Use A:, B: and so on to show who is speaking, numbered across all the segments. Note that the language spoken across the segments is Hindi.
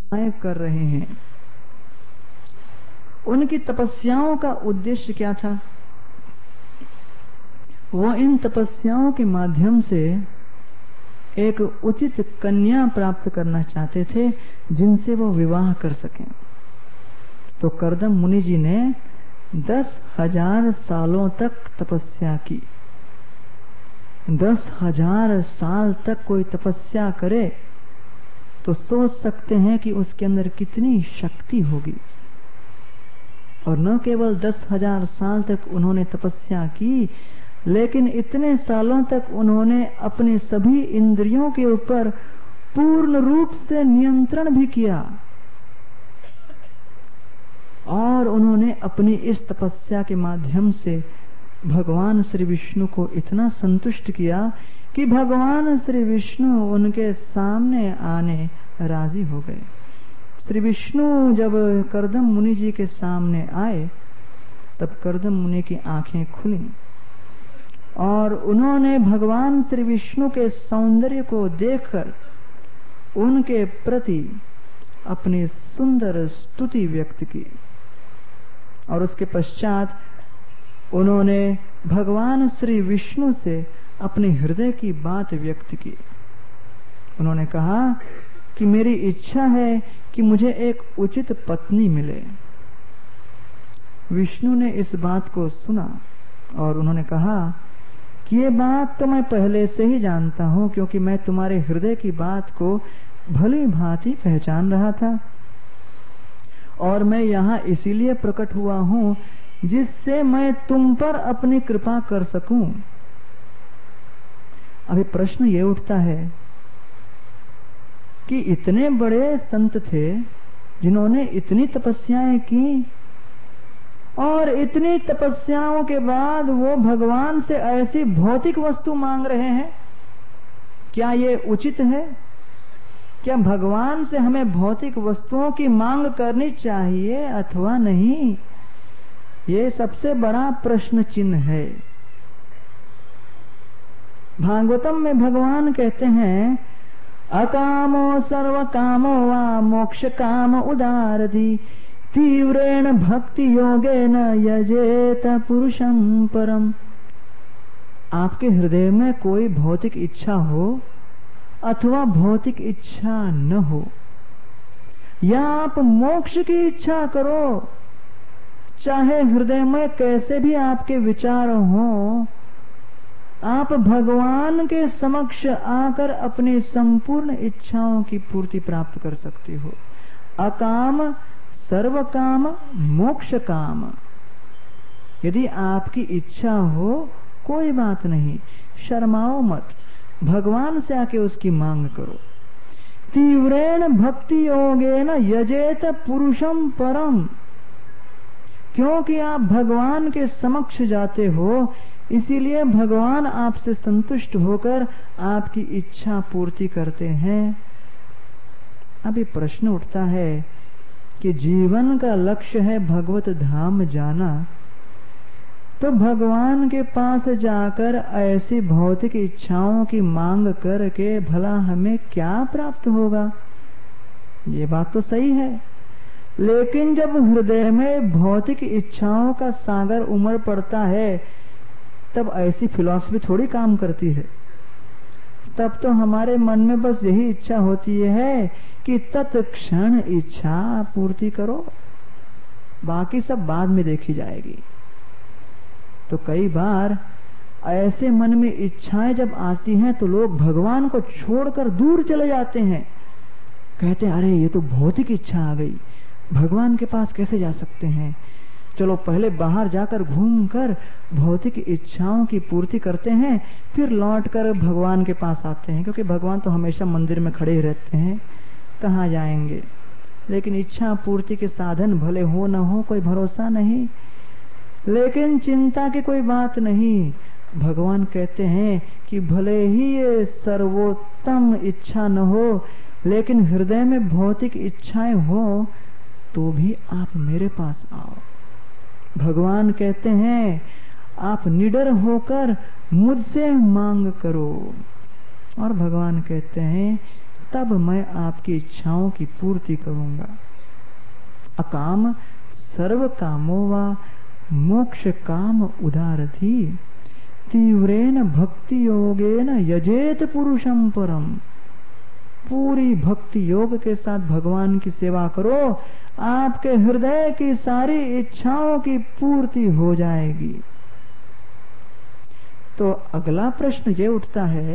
A: तपस्याएं कर रहे हैं। उनकी तपस्याओं का उद्देश्य क्या था? वो इन तपस्याओं के माध्यम से एक उचित कन्या प्राप्त करना चाहते थे जिनसे वो विवाह कर सकें। तो कर्दम मुनि जी ने 10,000 सालों तक तपस्या की। 10,000 साल तक कोई तपस्या करे तो सोच सकते हैं कि उसके अंदर कितनी शक्ति होगी। और न केवल 10,000 साल तक उन्होंने तपस्या की, लेकिन इतने सालों तक उन्होंने अपने सभी इंद्रियों के ऊपर पूर्ण रूप से नियंत्रण भी किया। और उन्होंने अपनी इस तपस्या के माध्यम से भगवान श्री विष्णु को इतना संतुष्ट किया कि भगवान श्री विष्णु उनके सामने आने राजी हो गए। श्री विष्णु जब कर्दम मुनि जी के सामने आए तब कर्दम मुनि की आंखें खुली और उन्होंने भगवान श्री विष्णु के सौंदर्य को देखकर उनके प्रति अपनी सुंदर स्तुति व्यक्त की। और उसके पश्चात उन्होंने भगवान श्री विष्णु से अपने हृदय की बात व्यक्त की। उन्होंने कहा कि मेरी इच्छा है कि मुझे एक उचित पत्नी मिले। विष्णु ने इस बात को सुना और उन्होंने कहा कि ये बात तो मैं पहले से ही जानता हूं, क्योंकि मैं तुम्हारे हृदय की बात को भली भांति पहचान रहा था और मैं यहाँ इसीलिए प्रकट हुआ हूं जिससे मैं तुम पर अपनी कृपा कर सकूं। अभी प्रश्न ये उठता है कि इतने बड़े संत थे जिन्होंने इतनी तपस्याएं की और इतनी तपस्याओं के बाद वो भगवान से ऐसी भौतिक वस्तु मांग रहे हैं। क्या ये उचित है? क्या भगवान से हमें भौतिक वस्तुओं की मांग करनी चाहिए अथवा नहीं? ये सबसे बड़ा प्रश्न चिन्ह है। भागवतम में भगवान कहते हैं, अकामो सर्व कामो वा मोक्ष काम उदारति तीव्रेण भक्ति योगेन यजेत पुरुषं परम। आपके हृदय में कोई भौतिक इच्छा हो अथवा भौतिक इच्छा न हो, या आप मोक्ष की इच्छा करो, चाहे हृदय में कैसे भी आपके विचार हो, आप भगवान के समक्ष आकर अपनी संपूर्ण इच्छाओं की पूर्ति प्राप्त कर सकते हो। अकाम सर्व काम मोक्ष काम। यदि आपकी इच्छा हो कोई बात नहीं, शर्माओ मत, भगवान से आके उसकी मांग करो। तीव्रेण भक्ति योगेन यजेत पुरुषम परम। क्योंकि आप भगवान के समक्ष जाते हो, इसीलिए भगवान आपसे संतुष्ट होकर आपकी इच्छा पूर्ति करते हैं। अभी प्रश्न उठता है कि जीवन का लक्ष्य है भगवत धाम जाना, तो भगवान के पास जाकर ऐसी भौतिक इच्छाओं की मांग करके भला हमें क्या प्राप्त होगा? ये बात तो सही है, लेकिन जब हृदय में भौतिक इच्छाओं का सागर उमड़ पड़ता है तब ऐसी फिलॉसफी थोड़ी काम करती है। तब तो हमारे मन में बस यही इच्छा होती है कि तत्क्षण इच्छा पूर्ति करो, बाकी सब बाद में देखी जाएगी। तो कई बार ऐसे मन में इच्छाएं जब आती हैं तो लोग भगवान को छोड़कर दूर चले जाते हैं। कहते हैं, अरे ये तो भौतिक इच्छा आ गई, भगवान के पास कैसे जा सकते हैं? चलो पहले बाहर जाकर घूमकर भौतिक इच्छाओं की पूर्ति करते हैं, फिर लौटकर भगवान के पास आते हैं, क्योंकि भगवान तो हमेशा मंदिर में खड़े ही रहते हैं, कहाँ जाएंगे। लेकिन इच्छा पूर्ति के साधन भले हो न हो कोई भरोसा नहीं, लेकिन चिंता की कोई बात नहीं। भगवान कहते हैं कि भले ही ये सर्वोत्तम इच्छा न हो, लेकिन हृदय में भौतिक इच्छाएं हो तो भी आप मेरे पास आओ। भगवान कहते हैं, आप निडर होकर मुझसे मांग करो। और भगवान कहते हैं तब मैं आपकी इच्छाओं की पूर्ति करूंगा। अकाम सर्व कामो वा मोक्ष काम उदारथी तीव्रेन भक्ति योगेन यजेत पुरुषम परम। पूरी भक्ति योग के साथ भगवान की सेवा करो, आपके हृदय की सारी इच्छाओं की पूर्ति हो जाएगी। तो अगला प्रश्न ये उठता है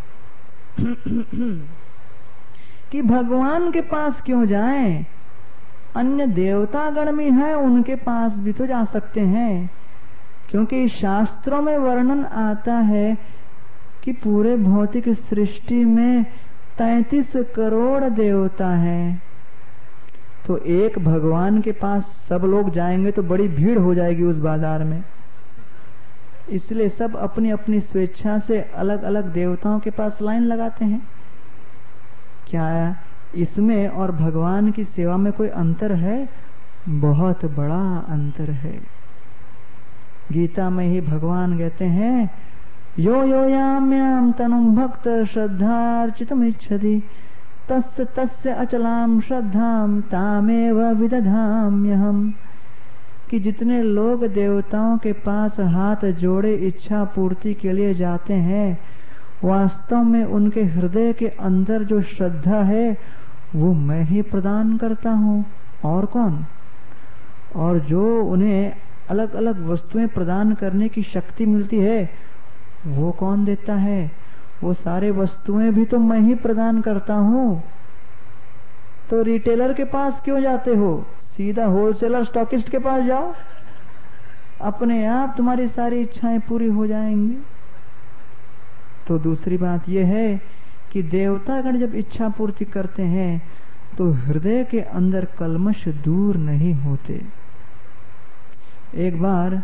A: कि भगवान के पास क्यों जाएं? अन्य देवतागण भी हैं, उनके पास भी तो जा सकते हैं, क्योंकि शास्त्रों में वर्णन आता है कि पूरे भौतिक सृष्टि में 33 करोड़ देवता हैं। तो एक भगवान के पास सब लोग जाएंगे तो बड़ी भीड़ हो जाएगी उस बाजार में, इसलिए सब अपनी अपनी स्वेच्छा से अलग अलग देवताओं के पास लाइन लगाते हैं। क्या इसमें और भगवान की सेवा में कोई अंतर है? बहुत बड़ा अंतर है। गीता में ही भगवान कहते हैं, यो यो याम्याम तनुम भक्त श्रद्धार्चितुमिच्छति तस्य तस्य अचलाम श्रद्धाम तामेव विदधाम्यहम्। कि जितने लोग देवताओं के पास हाथ जोड़े इच्छा पूर्ति के लिए जाते हैं, वास्तव में उनके हृदय के अंदर जो श्रद्धा है वो मैं ही प्रदान करता हूँ, और कौन? और जो उन्हें अलग अलग वस्तुएं प्रदान करने की शक्ति मिलती है वो कौन देता है? वो सारे वस्तुएं भी तो मैं ही प्रदान करता हूँ। तो रिटेलर के पास क्यों जाते हो? सीधा होलसेलर स्टॉकिस्ट के पास जाओ, अपने आप तुम्हारी सारी इच्छाएं पूरी हो जाएंगी। तो दूसरी बात यह है कि देवतागण जब इच्छा पूर्ति करते हैं तो हृदय के अंदर कल्मश दूर नहीं होते। एक बार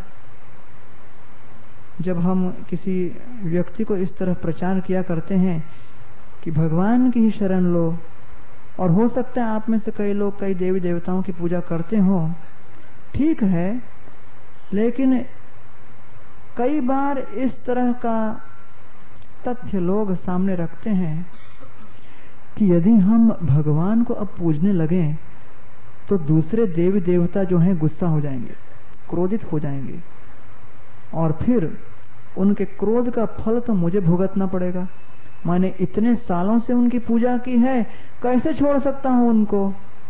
A: जब हम किसी व्यक्ति को इस तरह प्रचार किया करते हैं कि भगवान की ही शरण लो, और हो सकता है आप में से कई लोग कई देवी देवताओं की पूजा करते हो, ठीक है, लेकिन कई बार इस तरह का तथ्य लोग सामने रखते हैं कि यदि हम भगवान को अब पूजने लगे तो दूसरे देवी देवता जो हैं गुस्सा हो जाएंगे, क्रोधित हो जाएंगे, और फिर उनके क्रोध का फल तो मुझे भुगतना पड़ेगा। मैंने इतने सालों से उनकी पूजा की है, कैसे छोड़ सकता हूं उनको?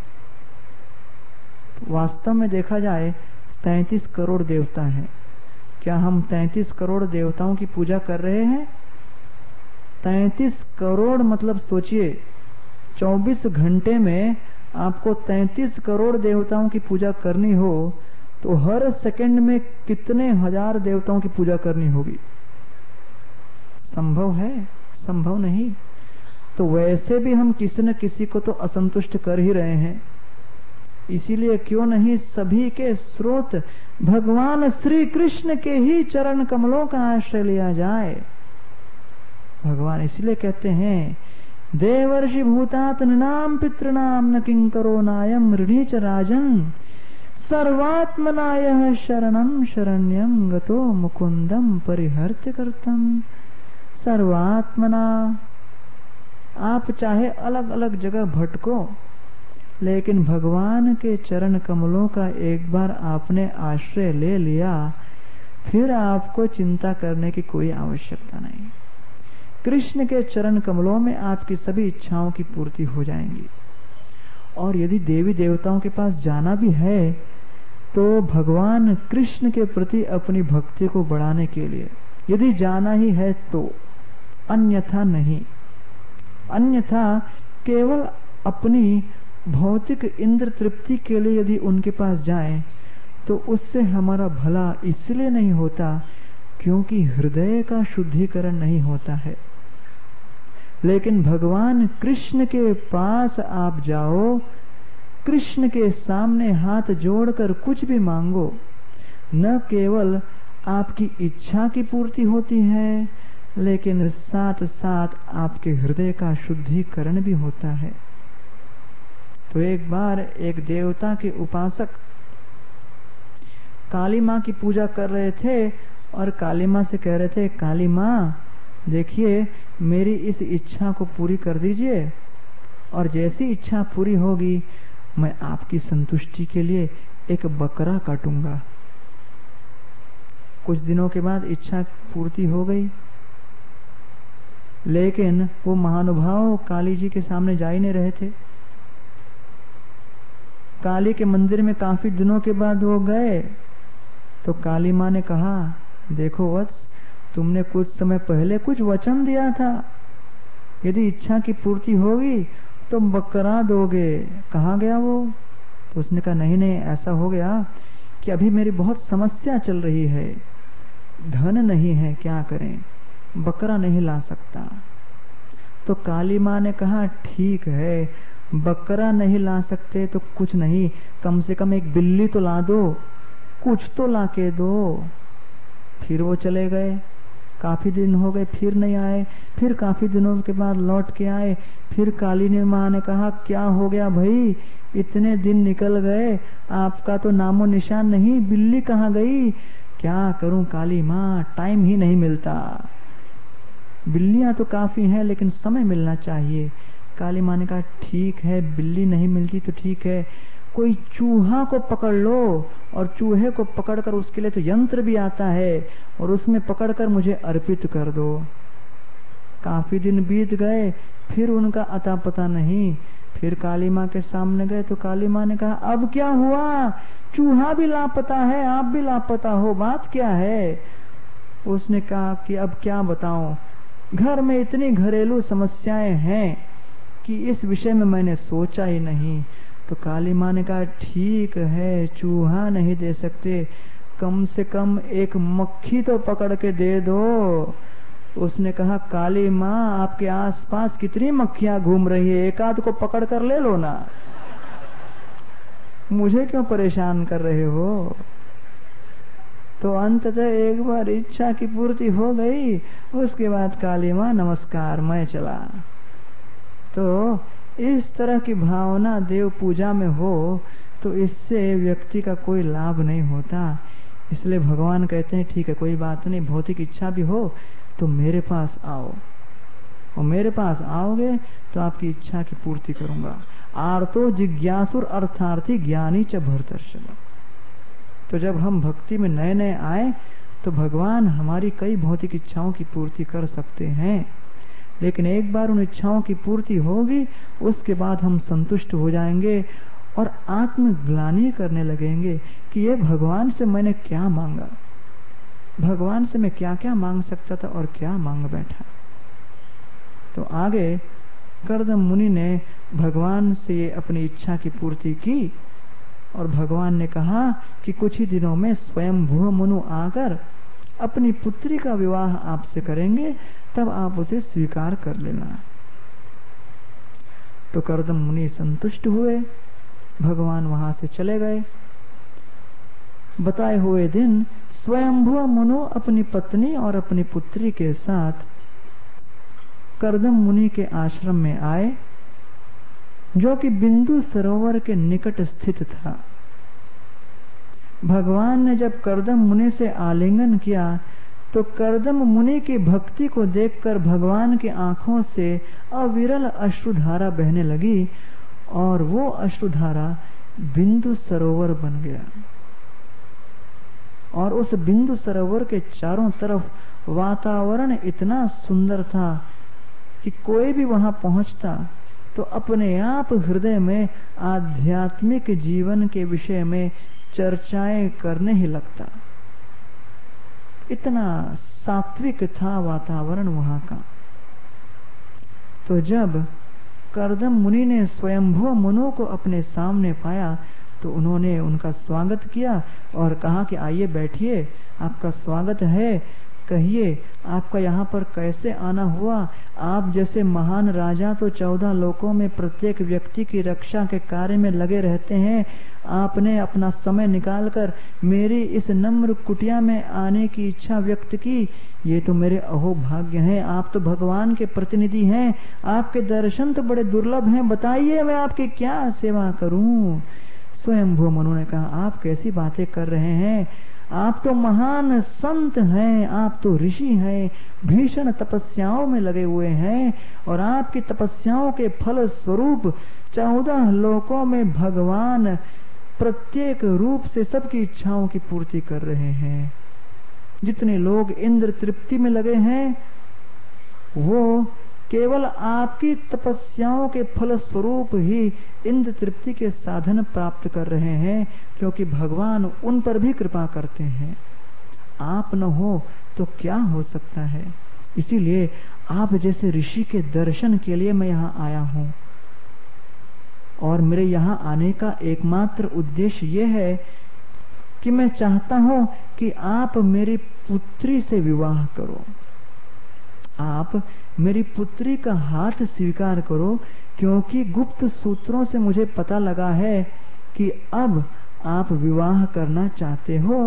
A: वास्तव में देखा जाए 33 करोड़ देवता हैं। क्या हम 33 करोड़ देवताओं की पूजा कर रहे हैं? 33 करोड़ मतलब सोचिए, 24 घंटे में आपको 33 करोड़ देवताओं की पूजा करनी हो तो हर सेकंड में कितने हजार देवताओं की पूजा करनी होगी? संभव है? संभव नहीं। तो वैसे भी हम किसी न किसी को तो असंतुष्ट कर ही रहे हैं। इसीलिए क्यों नहीं सभी के स्रोत भगवान श्री कृष्ण के ही चरण कमलों का आश्रय लिया जाए। भगवान इसलिए कहते हैं, देवर्षि भूतात्मनाम पितृणाम न किंकरो नायम ऋणीच राजन सर्वात्मनायः शरणं शरण्यं गतो मुकुंदम परिहर्त्य कर्तम। सर्वात्मना, आप चाहे अलग अलग जगह भटको, लेकिन भगवान के चरण कमलों का एक बार आपने आश्रय ले लिया, फिर आपको चिंता करने की कोई आवश्यकता नहीं। कृष्ण के चरण कमलों में आपकी सभी इच्छाओं की पूर्ति हो जाएंगी। और यदि देवी देवताओं के पास जाना भी है तो भगवान कृष्ण के प्रति अपनी भक्ति को बढ़ाने के लिए यदि जाना ही है तो, अन्यथा नहीं। अन्यथा केवल अपनी भौतिक इंद्र तृप्ति के लिए यदि उनके पास जाएं तो उससे हमारा भला इसलिए नहीं होता क्योंकि हृदय का शुद्धिकरण नहीं होता है। लेकिन भगवान कृष्ण के पास आप जाओ, कृष्ण के सामने हाथ जोड़कर कुछ भी मांगो, न केवल आपकी इच्छा की पूर्ति होती है लेकिन साथ साथ आपके हृदय का शुद्धिकरण भी होता है। तो एक बार एक देवता के उपासक काली माँ की पूजा कर रहे थे और काली माँ से कह रहे थे, काली माँ देखिए मेरी इस इच्छा को पूरी कर दीजिए। और जैसी इच्छा पूरी होगी मैं आपकी संतुष्टि के लिए एक बकरा काटूंगा। कुछ दिनों के बाद इच्छा पूर्ति हो गई, लेकिन वो महानुभाव काली जी के सामने जा ही नहीं रहे थे। काली के मंदिर में काफी दिनों के बाद वो गए तो काली माँ ने कहा, देखो वत्स, तुमने कुछ समय पहले कुछ वचन दिया था, यदि इच्छा की पूर्ति होगी तो बकरा दोगे, कहाँ गया वो? तो उसने कहा, नहीं नहीं, ऐसा हो गया कि अभी मेरी बहुत समस्या चल रही है, धन नहीं है, क्या करें, बकरा नहीं ला सकता। तो काली माँ ने कहा, ठीक है, बकरा नहीं ला सकते तो कुछ नहीं, कम से कम एक बिल्ली तो ला दो, कुछ तो ला के दो। फिर वो चले गए, काफी दिन हो गए, फिर नहीं आए। फिर काफी दिनों के बाद लौट के आए। फिर काली ने माँ ने कहा, क्या हो गया भाई, इतने दिन निकल गए, आपका तो नामो निशान नहीं, बिल्ली कहाँ गई? क्या करूं काली माँ, टाइम ही नहीं मिलता। बिल्लियां तो काफी हैं लेकिन समय मिलना चाहिए। काली माँ ने कहा, ठीक है, बिल्ली नहीं मिलती तो ठीक है, कोई चूहा को पकड़ लो, और चूहे को पकड़कर उसके लिए तो यंत्र भी आता है, और उसमें पकड़कर मुझे अर्पित कर दो। काफी दिन बीत गए, फिर उनका अता पता नहीं। फिर काली माँ के सामने गए तो काली माँ ने कहा, अब क्या हुआ, चूहा भी लापता है, आप भी लापता हो, बात क्या है? उसने कहा कि अब क्या बताऊं, घर में इतनी घरेलू समस्याएं हैं कि इस विषय में मैंने सोचा ही नहीं। तो काली माँ ने कहा, ठीक है, चूहा नहीं दे सकते, कम से कम एक मक्खी तो पकड़ के दे दो। उसने कहा, काली माँ, आपके आसपास कितनी मक्खियां घूम रही है, एक आध को पकड़ कर ले लो ना, मुझे क्यों परेशान कर रहे हो? तो अंततः एक बार इच्छा की पूर्ति हो गई। उसके बाद काली माँ, नमस्कार, मैं चला। तो इस तरह की भावना देव पूजा में हो तो इससे व्यक्ति का कोई लाभ नहीं होता। इसलिए भगवान कहते हैं, ठीक है, कोई बात नहीं, भौतिक इच्छा भी हो तो मेरे पास आओ, और मेरे पास आओगे तो आपकी इच्छा की पूर्ति करूंगा। आर्तो जिज्ञासुर अर्थार्थी ज्ञानी च भरतर्षभ। तो जब हम भक्ति में नए नए आए तो भगवान हमारी कई भौतिक इच्छाओं की पूर्ति कर सकते हैं, लेकिन एक बार उन इच्छाओं की पूर्ति होगी उसके बाद हम संतुष्ट हो जाएंगे और आत्मग्लानि करने लगेंगे कि ये भगवान से मैंने क्या मांगा, भगवान से मैं क्या क्या मांग सकता था और क्या मांग बैठा। तो आगे कर्दम मुनि ने भगवान से अपनी इच्छा की पूर्ति की और भगवान ने कहा कि कुछ ही दिनों में स्वयंभू मनु आकर अपनी पुत्री का विवाह आपसे करेंगे, तब आप उसे स्वीकार कर लेना। तो कर्दम मुनि संतुष्ट हुए, भगवान वहां से चले गए। बताए हुए दिन स्वयंभू मनु अपनी पत्नी और अपनी पुत्री के साथ कर्दम मुनि के आश्रम में आए, जो कि बिंदु सरोवर के निकट स्थित था। भगवान ने जब कर्दम मुनि से आलिंगन किया तो कर्दम मुनि की भक्ति को देखकर भगवान की आंखों से अविरल अश्रुधारा बहने लगी और वो अश्रुधारा बिंदु सरोवर बन गया। और उस बिंदु सरोवर के चारों तरफ वातावरण इतना सुंदर था कि कोई भी वहां पहुंचता तो अपने आप हृदय में आध्यात्मिक जीवन के विषय में चर्चाएं करने ही लगता। इतना सात्विक था वातावरण वहां का। तो जब कर्दम मुनि ने स्वयंभू मनु को अपने सामने पाया तो उन्होंने उनका स्वागत किया और कहा कि आइए बैठिए, आपका स्वागत है, कहिए आपका यहाँ पर कैसे आना हुआ। आप जैसे महान राजा तो 14 लोकों में प्रत्येक व्यक्ति की रक्षा के कार्य में लगे रहते हैं, आपने अपना समय निकालकर मेरी इस नम्र कुटिया में आने की इच्छा व्यक्त की, ये तो मेरे अहोभाग्य हैं। आप तो भगवान के प्रतिनिधि हैं, आपके दर्शन तो बड़े दुर्लभ हैं, बताइए मैं आपकी क्या सेवा करूं। स्वयंभू मनु ने कहा, आप कैसी बातें कर रहे हैं, आप तो महान संत हैं, आप तो ऋषि हैं, भीषण तपस्याओं में लगे हुए हैं, और आपकी तपस्याओं के फल स्वरूप 14 लोकों में भगवान प्रत्येक रूप से सबकी इच्छाओं की पूर्ति कर रहे हैं। जितने लोग इंद्र तृप्ति में लगे हैं वो केवल आपकी तपस्याओं के फल स्वरूप ही इंद्र तृप्ति के साधन प्राप्त कर रहे हैं, क्योंकि भगवान उन पर भी कृपा करते हैं। आप न हो तो क्या हो सकता है। इसीलिए आप जैसे ऋषि के दर्शन के लिए मैं यहाँ आया हूँ, और मेरे यहाँ आने का एकमात्र उद्देश्य ये है कि मैं चाहता हूँ कि आप मेरी पुत्री से विवाह करो, आप मेरी पुत्री का हाथ स्वीकार करो, क्योंकि गुप्त सूत्रों से मुझे पता लगा है कि अब आप विवाह करना चाहते हो।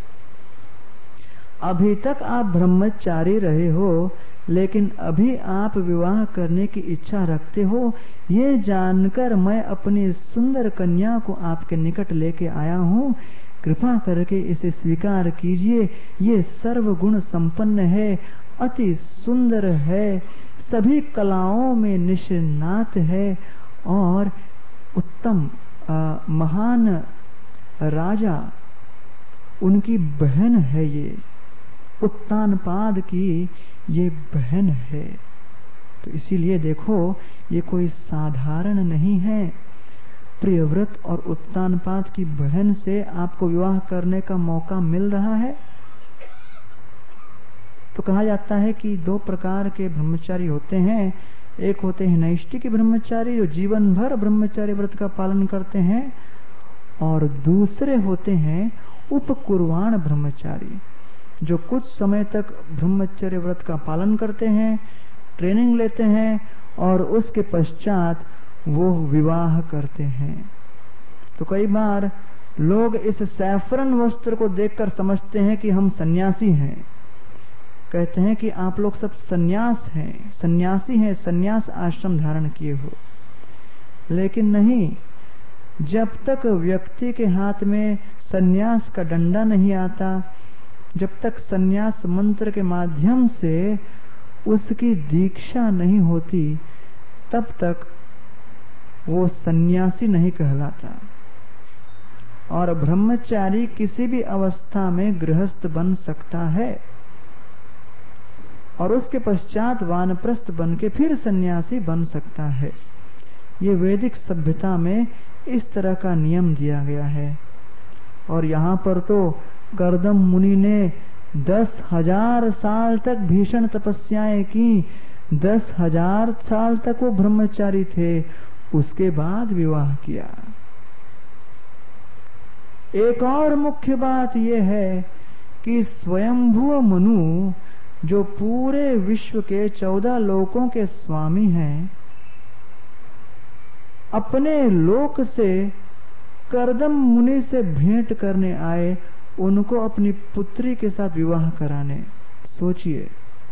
A: अभी तक आप ब्रह्मचारी रहे हो, लेकिन अभी आप विवाह करने की इच्छा रखते हो। ये जानकर मैं अपनी सुंदर कन्या को आपके निकट लेके आया हूँ। कृपा करके इसे स्वीकार कीजिए। ये सर्वगुण संपन्न है, अति सुंदर है, सभी कलाओं में निष्णात है, और उत्तम महान राजा उनकी बहन है। ये उत्तानपाद की ये बहन है। तो इसीलिए देखो, ये कोई साधारण नहीं है। प्रियव्रत और उत्तानपाद की बहन से आपको विवाह करने का मौका मिल रहा है। तो कहा जाता है कि 2 प्रकार के ब्रह्मचारी होते हैं। एक होते हैं नैष्ठिक ब्रह्मचारी, जो जीवन भर ब्रह्मचारी व्रत का पालन करते हैं, और दूसरे होते हैं उपकुर्वाण ब्रह्मचारी, जो कुछ समय तक ब्रह्मचर्य व्रत का पालन करते हैं, ट्रेनिंग लेते हैं, और उसके पश्चात वो विवाह करते हैं। तो कई बार लोग इस सैफरन वस्त्र को देखकर समझते हैं कि हम सन्यासी हैं, कहते हैं कि आप लोग सब सन्यास हैं, सन्यासी हैं, सन्यास आश्रम धारण किए हो। लेकिन नहीं, जब तक व्यक्ति के हाथ में सन्यास का डंडा नहीं आता, जब तक सन्यास मंत्र के माध्यम से उसकी दीक्षा नहीं होती, तब तक वो सन्यासी नहीं कहलाता। और ब्रह्मचारी किसी भी अवस्था में गृहस्थ बन सकता है, और उसके पश्चात वानप्रस्थ बन के फिर सन्यासी बन सकता है। ये वैदिक सभ्यता में इस तरह का नियम दिया गया है। और यहाँ पर तो कर्दम मुनि ने 10,000 साल तक भीषण तपस्याएं की, 10,000 साल तक वो ब्रह्मचारी थे, उसके बाद विवाह किया। एक और मुख्य बात यह है कि स्वयंभू मनु, जो पूरे विश्व के 14 लोकों के स्वामी हैं, अपने लोक से कर्दम मुनि से भेंट करने आए, उनको अपनी पुत्री के साथ विवाह कराने। सोचिए,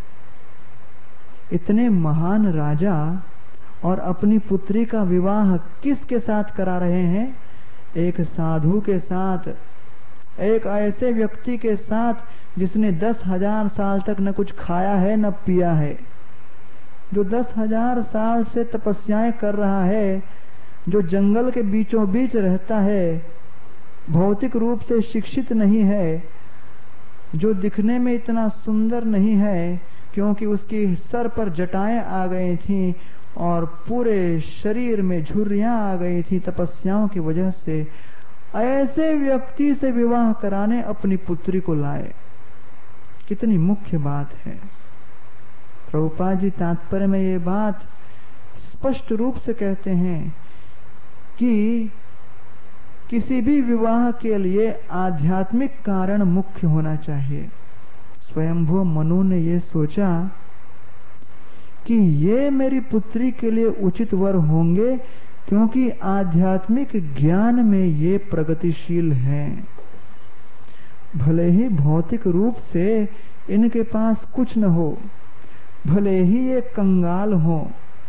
A: इतने महान राजा और अपनी पुत्री का विवाह किसके साथ करा रहे हैं? एक साधु के साथ, एक ऐसे व्यक्ति के साथ जिसने 10,000 साल तक न कुछ खाया है न पिया है, जो 10,000 साल से तपस्याएं कर रहा है, जो जंगल के बीचों बीच रहता है, भौतिक रूप से शिक्षित नहीं है, जो दिखने में इतना सुंदर नहीं है क्योंकि उसकी सर पर जटाएं आ गई थी और पूरे शरीर में झुर्रियां आ गई थी तपस्याओं की वजह से, ऐसे व्यक्ति से विवाह कराने अपनी पुत्री को लाए। कितनी मुख्य बात है। प्रभुपाद जी तात्पर्य में ये बात स्पष्ट रूप से कहते हैं कि किसी भी विवाह के लिए आध्यात्मिक कारण मुख्य होना चाहिए। स्वयंभू मनु ने ये सोचा कि ये मेरी पुत्री के लिए उचित वर होंगे क्योंकि आध्यात्मिक ज्ञान में ये प्रगतिशील हैं। भले ही भौतिक रूप से इनके पास कुछ न हो, भले ही ये कंगाल हो,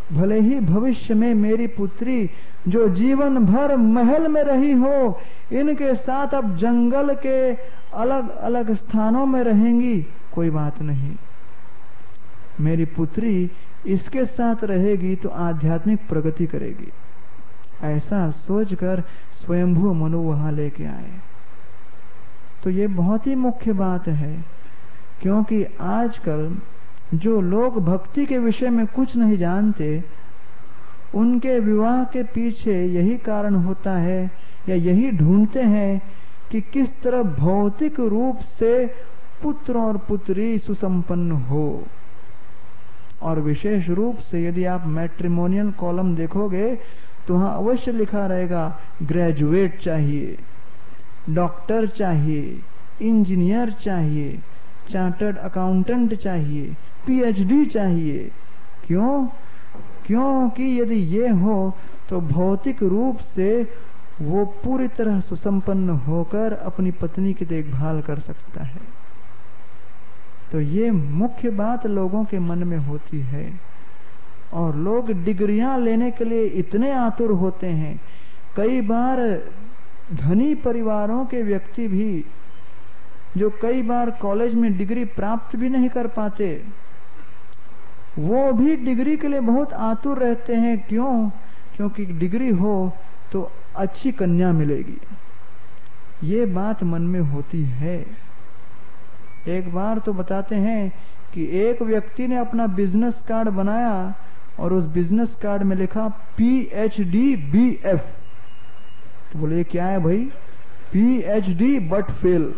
A: भले ही भविष्य में मेरी पुत्री जो जीवन भर महल में रही हो, इनके साथ अब जंगल के अलग अलग स्थानों में रहेंगी, कोई बात नहीं। मेरी पुत्री इसके साथ रहेगी तो आध्यात्मिक प्रगति करेगी। ऐसा सोचकर स्वयंभू मनु वहां लेके आए। तो ये बहुत ही मुख्य बात है, क्योंकि आजकल जो लोग भक्ति के विषय में कुछ नहीं जानते, उनके विवाह के पीछे यही कारण होता है या यही ढूंढते हैं कि किस तरह भौतिक रूप से पुत्र और पुत्री सुसंपन्न हो। और विशेष रूप से यदि आप मैट्रिमोनियल कॉलम देखोगे तो वहां अवश्य लिखा रहेगा ग्रेजुएट चाहिए, डॉक्टर चाहिए, इंजीनियर चाहिए, चार्टर्ड अकाउंटेंट चाहिए, पीएचडी चाहिए। क्यों? क्योंकि यदि ये हो तो भौतिक रूप से वो पूरी तरह सुसंपन्न होकर अपनी पत्नी की देखभाल कर सकता है। तो ये मुख्य बात लोगों के मन में होती है, और लोग डिग्रियां लेने के लिए इतने आतुर होते हैं। कई बार धनी परिवारों के व्यक्ति भी, जो कई बार कॉलेज में डिग्री प्राप्त भी नहीं कर पाते, वो भी डिग्री के लिए बहुत आतुर रहते हैं। क्यों? क्योंकि डिग्री हो तो अच्छी कन्या मिलेगी। ये बात मन में होती है। एक बार तो बताते हैं कि एक व्यक्ति ने अपना बिजनेस कार्ड बनाया और उस बिजनेस कार्ड में लिखा PhD BF। तो बोले क्या है भाई? PhD but fail.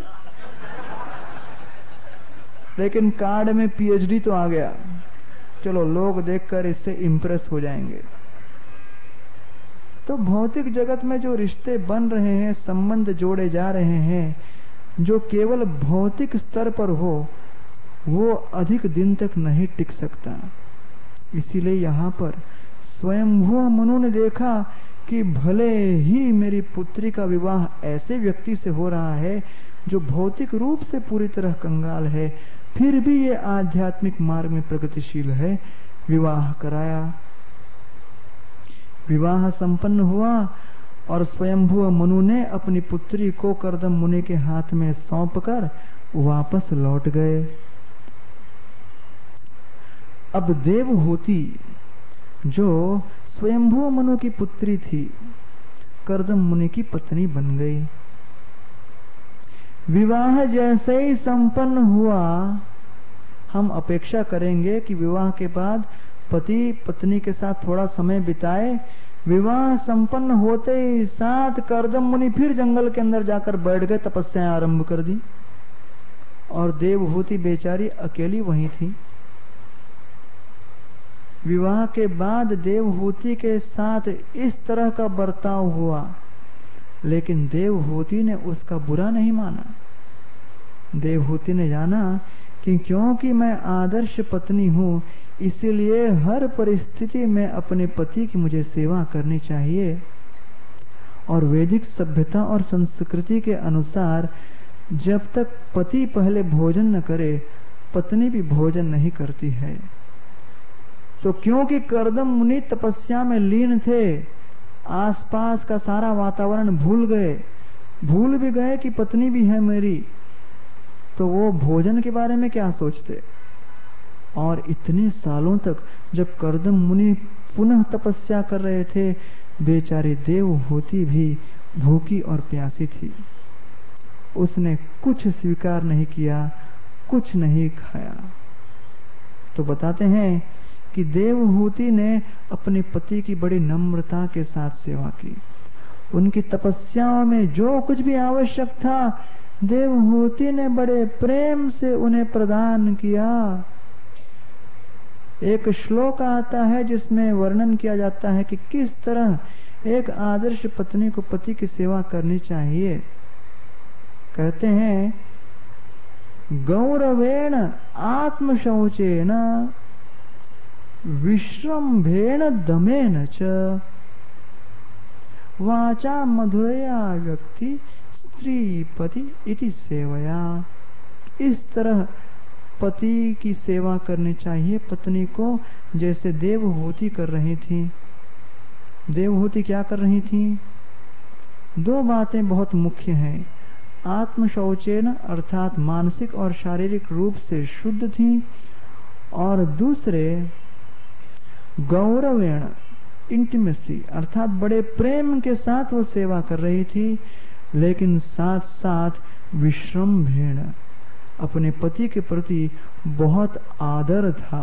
A: लेकिन कार्ड में PhD तो आ गया। चलो लोग देखकर इससे इंप्रेस हो जाएंगे। तो भौतिक जगत में जो रिश्ते बन रहे हैं, संबंध जोड़े जा रहे हैं, जो केवल भौतिक स्तर पर हो, वो अधिक दिन तक नहीं टिक सकता। इसीलिए यहाँ पर स्वयंभू मनु ने देखा कि भले ही मेरी पुत्री का विवाह ऐसे व्यक्ति से हो रहा है जो भौतिक रूप से पूरी तरह कंगाल है, फिर भी ये आध्यात्मिक मार्ग में प्रगतिशील है। विवाह कराया, विवाह संपन्न हुआ और स्वयंभू मनु ने अपनी पुत्री को कर्दम मुनि के हाथ में सौंपकर वापस लौट गए। अब देवहूति जो स्वयंभू मनु की पुत्री थी, कर्दम मुनि की पत्नी बन गई। विवाह जैसे ही संपन्न हुआ, हम अपेक्षा करेंगे कि विवाह के बाद पति पत्नी के साथ थोड़ा समय बिताए। विवाह संपन्न होते ही साथ कर्दम मुनि फिर जंगल के अंदर जाकर बैठ गए, तपस्याएं आरंभ कर दी, और देवहूति बेचारी अकेली वहीं थी। विवाह के बाद देवहूति के साथ इस तरह का बर्ताव हुआ, लेकिन देवहूति ने उसका बुरा नहीं माना। देवहूति ने जाना कि क्योंकि मैं आदर्श पत्नी हूँ, इसलिए हर परिस्थिति में अपने पति की मुझे सेवा करनी चाहिए। और वैदिक सभ्यता और संस्कृति के अनुसार जब तक पति पहले भोजन न करे, पत्नी भी भोजन नहीं करती है। तो क्योंकि कर्दम मुनि तपस्या में लीन थे, आसपास का सारा वातावरण भूल भी गए कि पत्नी भी है मेरी, तो वो भोजन के बारे में क्या सोचते। और इतने सालों तक जब कर्दम मुनि पुनः तपस्या कर रहे थे, बेचारी देवहूति भी भूखी और प्यासी थी। उसने कुछ स्वीकार नहीं किया, कुछ नहीं खाया। तो बताते हैं कि देवहूति ने अपने पति की बड़ी नम्रता के साथ सेवा की। उनकी तपस्याओं में जो कुछ भी आवश्यक था, देवहूति ने बड़े प्रेम से उन्हें प्रदान किया। एक श्लोक आता है जिसमें वर्णन किया जाता है कि किस तरह एक आदर्श पत्नी को पति की सेवा करनी चाहिए। कहते हैं, गौरवेण आत्मशौचेन विश्रम्भेण दमेन च वाचा मधुरया व्यक्ति स्त्री पति इति सेवया। इस तरह पति की सेवा करनी चाहिए पत्नी को, जैसे देवहूति कर रही थी। देवहूति क्या कर रही थी? दो बातें बहुत मुख्य हैं। आत्म शौचेन अर्थात मानसिक और शारीरिक रूप से शुद्ध थी, और दूसरे गौरवेण इंटीमेसी अर्थात बड़े प्रेम के साथ वो सेवा कर रही थी, लेकिन साथ साथ विश्रम्भेण अपने पति के प्रति बहुत आदर था।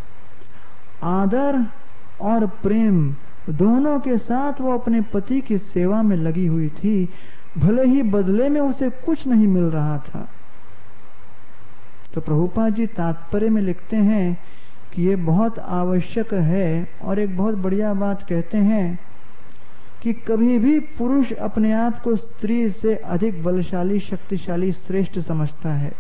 A: आदर और प्रेम दोनों के साथ वो अपने पति की सेवा में लगी हुई थी, भले ही बदले में उसे कुछ नहीं मिल रहा था। तो प्रभुपाद जी तात्पर्य में लिखते हैं कि ये बहुत आवश्यक है, और एक बहुत बढ़िया बात कहते हैं कि कभी भी पुरुष अपने आप को स्त्री से अधिक बलशाली, शक्तिशाली, श्रेष्ठ समझता है,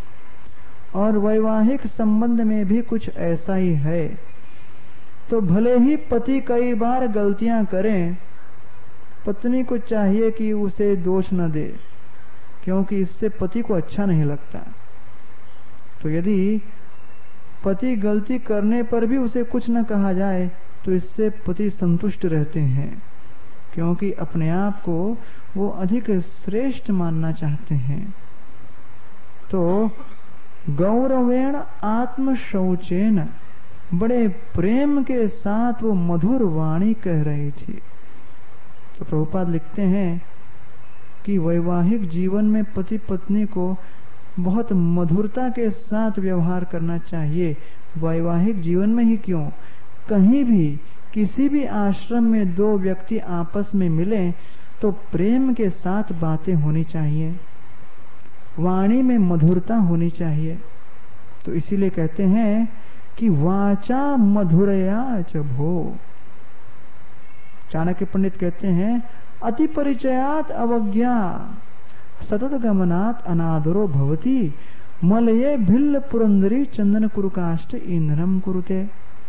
A: और वैवाहिक संबंध में भी कुछ ऐसा ही है। तो भले ही पति कई बार गलतियां करें, पत्नी को चाहिए कि उसे दोष न दे, क्योंकि इससे पति को अच्छा नहीं लगता। तो यदि पति गलती करने पर भी उसे कुछ न कहा जाए तो इससे पति संतुष्ट रहते हैं, क्योंकि अपने आप को वो अधिक श्रेष्ठ मानना चाहते हैं। तो गौरवेण आत्म शौचेन बड़े प्रेम के साथ वो मधुर वाणी कह रही थी। तो प्रभुपाद लिखते हैं कि वैवाहिक जीवन में पति पत्नी को बहुत मधुरता के साथ व्यवहार करना चाहिए। वैवाहिक जीवन में ही क्यों, कहीं भी किसी भी आश्रम में दो व्यक्ति आपस में मिले तो प्रेम के साथ बातें होनी चाहिए, वाणी में मधुरता होनी चाहिए। तो इसीलिए कहते हैं कि वाचा मधुरया च भो। चाणक्य पंडित कहते हैं अति परिचयात अवज्ञा सतत गमनात अनादरो भवति मलये भिल्ल पुरंदरी चंदन कुरुकाष्ट इंधनम कुरुते।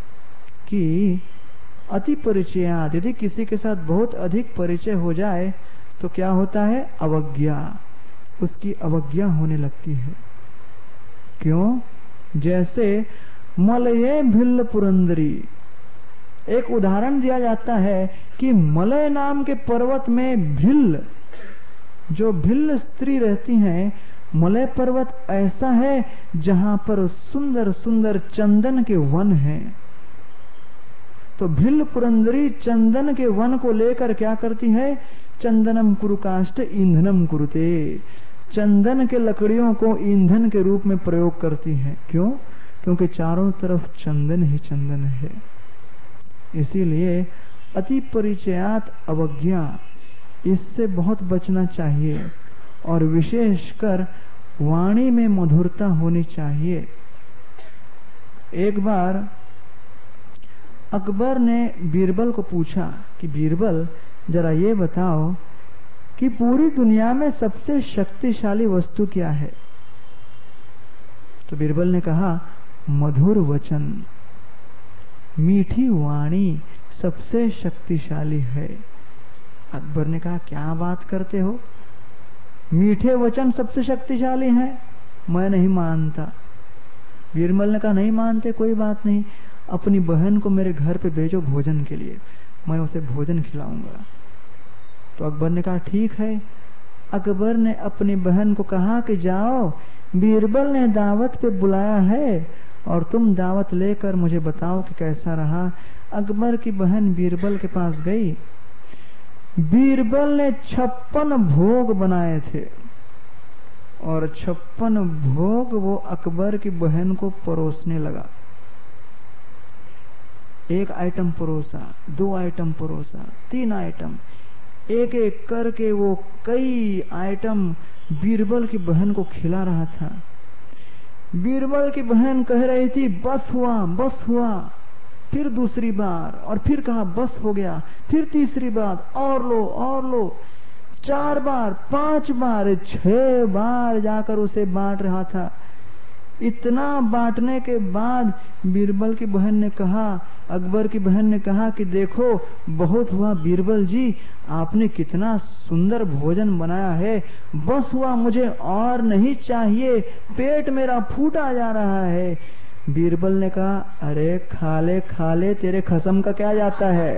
A: कि अति परिचयात, यदि किसी के साथ बहुत अधिक परिचय हो जाए तो क्या होता है? अवज्ञा, उसकी अवज्ञा होने लगती है। क्यों? जैसे मलये भिल्ल पुरंदरी, एक उदाहरण दिया जाता है कि मलय नाम के पर्वत में भिल्ल, जो भिल्ल स्त्री रहती हैं, मलय पर्वत ऐसा है जहां पर सुंदर सुंदर चंदन के वन हैं। तो भिल्ल पुरंदरी चंदन के वन को लेकर क्या करती है? चंदनम कुरुकाष्ट ईंधनम कुरुते, चंदन के लकड़ियों को ईंधन के रूप में प्रयोग करती है। क्यों? क्योंकि चारों तरफ चंदन ही चंदन है। इसीलिए अति परिचयात अवज्ञा, इससे बहुत बचना चाहिए, और विशेषकर वाणी में मधुरता होनी चाहिए। एक बार अकबर ने बीरबल को पूछा कि बीरबल जरा ये बताओ कि पूरी दुनिया में सबसे शक्तिशाली वस्तु क्या है? तो बीरबल ने कहा मधुर वचन, मीठी वाणी सबसे शक्तिशाली है। अकबर ने कहा क्या बात करते हो, मीठे वचन सबसे शक्तिशाली हैं? मैं नहीं मानता। बीरबल ने कहा नहीं मानते, कोई बात नहीं, अपनी बहन को मेरे घर पे भेजो भोजन के लिए, मैं उसे भोजन खिलाऊंगा। तो अकबर ने कहा ठीक है। अकबर ने अपनी बहन को कहा कि जाओ, बीरबल ने दावत पे बुलाया है और तुम दावत लेकर मुझे बताओ कि कैसा रहा। अकबर की बहन बीरबल के पास गई। बीरबल ने 56 भोग बनाए थे और 56 भोग वो अकबर की बहन को परोसने लगा। एक आइटम परोसा, 2 आइटम परोसा, 3 आइटम, एक एक करके वो कई आइटम बीरबल की बहन को खिला रहा था। बीरबल की बहन कह रही थी बस हुआ, बस हुआ। फिर दूसरी बार, और फिर कहा बस हो गया। फिर तीसरी बार, और लो और लो। 4 बार, 5 बार, 6 बार जाकर उसे बांट रहा था। इतना बांटने के बाद बीरबल की बहन ने कहा, अकबर की बहन ने कहा कि देखो बहुत हुआ बीरबल जी, आपने कितना सुंदर भोजन बनाया है, बस हुआ, मुझे और नहीं चाहिए, पेट मेरा फूटा जा रहा है। बीरबल ने कहा, अरे खा ले, तेरे खसम का क्या जाता है,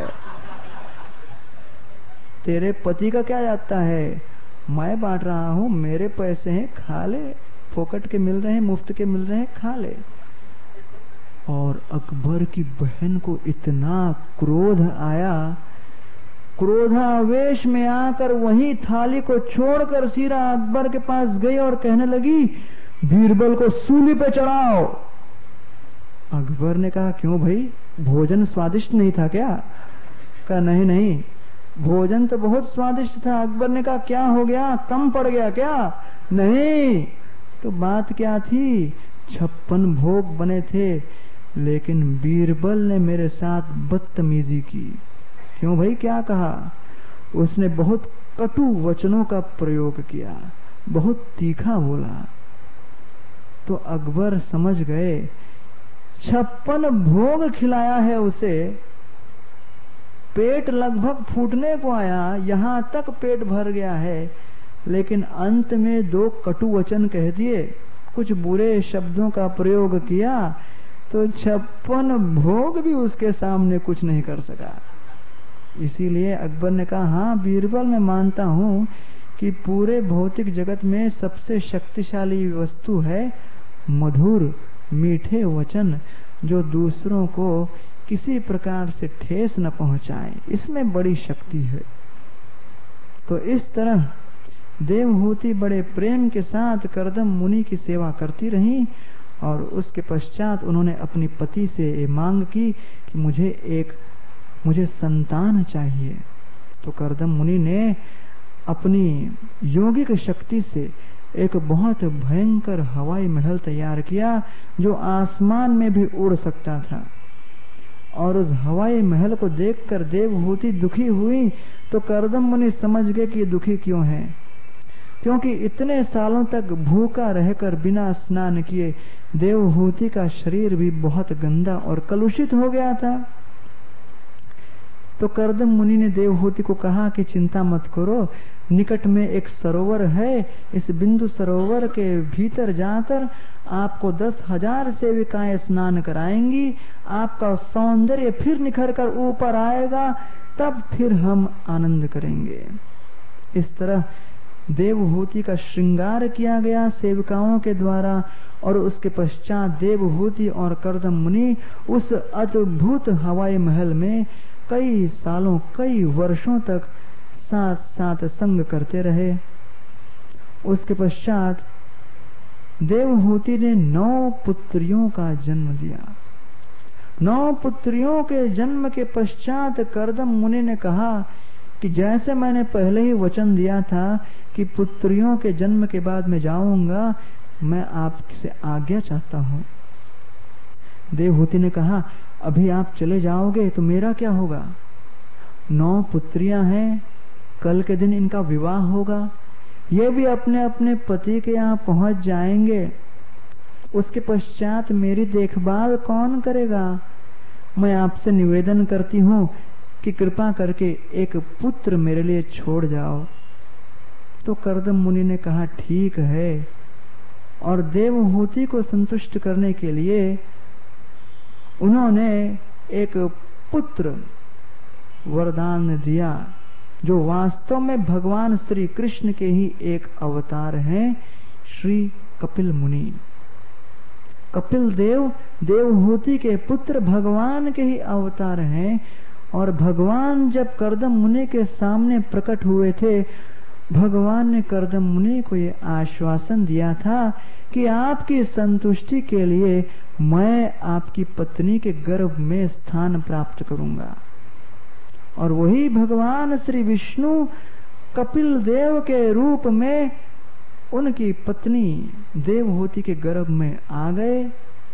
A: तेरे पति का क्या जाता है, मैं बांट रहा हूं, मेरे पैसे हैं, खा ले, फोकट के मिल रहे हैं, मुफ्त के मिल रहे हैं, खा ले। और अकबर की बहन को इतना क्रोध आया, क्रोधावेश में आकर वही थाली को छोड़कर सीधा अकबर के पास गई और कहने लगी, बीरबल को सूली पे चढ़ाओ। अकबर ने कहा, क्यों भाई, भोजन स्वादिष्ट नहीं था क्या? कहा, नहीं नहीं, भोजन तो बहुत स्वादिष्ट था। अकबर ने कहा, क्या हो गया, कम पड़ गया क्या? नहीं, तो बात क्या थी, 56 भोग बने थे, लेकिन बीरबल ने मेरे साथ बदतमीजी की। क्यों भाई, क्या कहा? उसने बहुत कटु वचनों का प्रयोग किया, बहुत तीखा बोला। तो अकबर समझ गए, 56 भोग खिलाया है उसे, पेट लगभग फूटने को आया, यहां तक पेट भर गया है, लेकिन अंत में 2 कटु वचन कह दिए, कुछ बुरे शब्दों का प्रयोग किया, तो 56 भोग भी उसके सामने कुछ नहीं कर सका। इसीलिए अकबर ने कहा, हाँ बीरबल, मैं मानता हूं कि पूरे भौतिक जगत में सबसे शक्तिशाली वस्तु है मधुर मीठे वचन, जो दूसरों को किसी प्रकार से ठेस न पहुंचाए, इसमें बड़ी शक्ति है। तो इस तरह देवहूति बड़े प्रेम के साथ करदम मुनि की सेवा करती रही, और उसके पश्चात उन्होंने अपनी पति से मांग की कि मुझे संतान चाहिए। तो करदम मुनि ने अपनी योगिक शक्ति से एक बहुत भयंकर हवाई महल तैयार किया, जो आसमान में भी उड़ सकता था। और उस हवाई महल को देखकर देवहूति दुखी हुई। तो करदम मुनि समझ गए कि दुखी क्यों है, क्योंकि इतने सालों तक भूखा रहकर बिना स्नान किए देवहूति का शरीर भी बहुत गंदा और कलुषित हो गया था। तो करदम मुनि ने देवहूति को कहा कि चिंता मत करो, निकट में एक सरोवर है, इस बिंदु सरोवर के भीतर जाकर आपको 10,000 सेविकाएं स्नान कराएंगी, आपका सौंदर्य फिर निखर कर ऊपर आएगा, तब फिर हम आनंद करेंगे। इस तरह देवहूति का श्रृंगार किया गया सेविकाओं के द्वारा, और उसके पश्चात देवहूति और करदम मुनि उस अद्भुत हवाई महल में कई सालों कई वर्षों तक साथ साथ संग करते रहे। उसके पश्चात देवहूति ने 9 पुत्रियों का जन्म दिया। 9 पुत्रियों के जन्म के पश्चात करदम मुनि ने कहा कि जैसे मैंने पहले ही वचन दिया था कि पुत्रियों के जन्म के बाद मैं जाऊंगा, मैं आपसे आज्ञा चाहता हूँ। देवहूति ने कहा, अभी आप चले जाओगे तो मेरा क्या होगा? 9 पुत्रियां हैं, कल के दिन इनका विवाह होगा, ये भी अपने अपने पति के यहाँ पहुंच जाएंगे, उसके पश्चात मेरी देखभाल कौन करेगा? मैं आपसे निवेदन करती हूँ कि कृपा करके एक पुत्र मेरे लिए छोड़ जाओ। तो करदम मुनि ने कहा, ठीक है, और देवहूति को संतुष्ट करने के लिए उन्होंने एक पुत्र वरदान दिया, जो वास्तव में भगवान श्री कृष्ण के ही एक अवतार हैं, श्री कपिल मुनि। कपिल देव देवहूति के पुत्र भगवान के ही अवतार हैं, और भगवान जब करदम मुनि के सामने प्रकट हुए थे, भगवान ने करदम मुनि को ये आश्वासन दिया था कि आपकी संतुष्टि के लिए मैं आपकी पत्नी के गर्भ में स्थान प्राप्त करूंगा। और वही भगवान श्री विष्णु कपिल देव के रूप में उनकी पत्नी देवहूति के गर्भ में आ गए,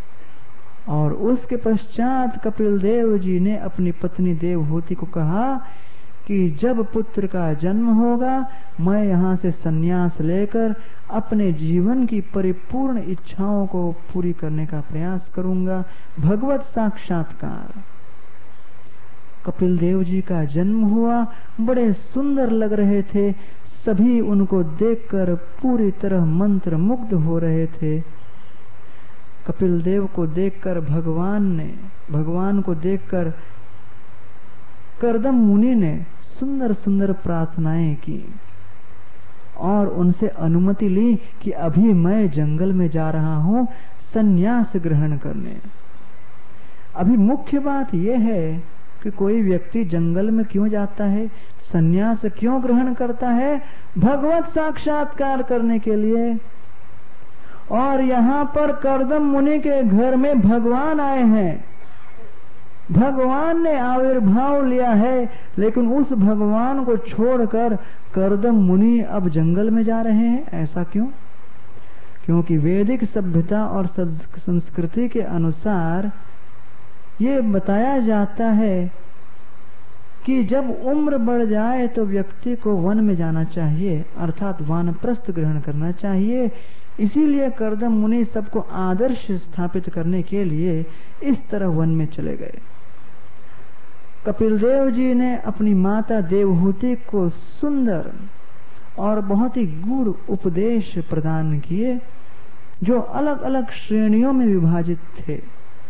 A: और उसके पश्चात कपिल देव जी ने अपनी पत्नी देवहूति को कहा कि जब पुत्र का जन्म होगा मैं यहाँ से संन्यास लेकर अपने जीवन की परिपूर्ण इच्छाओं को पूरी करने का प्रयास करूंगा। भगवत साक्षात्कार। कपिल देव जी का जन्म हुआ, बड़े सुंदर लग रहे थे, सभी उनको देखकर पूरी तरह मंत्र मुग्ध हो रहे थे। कपिल देव को देखकर भगवान को देखकर कर्दम मुनि ने सुंदर सुंदर प्रार्थनाएं की और उनसे अनुमति ली कि अभी मैं जंगल में जा रहा हूं संन्यास ग्रहण करने। अभी मुख्य बात यह है कि कोई व्यक्ति जंगल में क्यों जाता है, संन्यास क्यों ग्रहण करता है? भगवत साक्षात्कार करने के लिए। और यहाँ पर कर्दम मुनि के घर में भगवान आए हैं, भगवान ने आविर्भाव लिया है, लेकिन उस भगवान को छोड़कर कर्दम मुनि अब जंगल में जा रहे हैं। ऐसा क्यों? क्योंकि वैदिक सभ्यता और संस्कृति के अनुसार ये बताया जाता है कि जब उम्र बढ़ जाए तो व्यक्ति को वन में जाना चाहिए, अर्थात वानप्रस्थ ग्रहण करना चाहिए। इसीलिए कर्दम मुनि सबको आदर्श स्थापित करने के लिए इस तरह वन में चले गए। कपिल देव जी ने अपनी माता देवहूति को सुंदर और बहुत ही गूढ़ उपदेश प्रदान किए, जो अलग अलग श्रेणियों में विभाजित थे।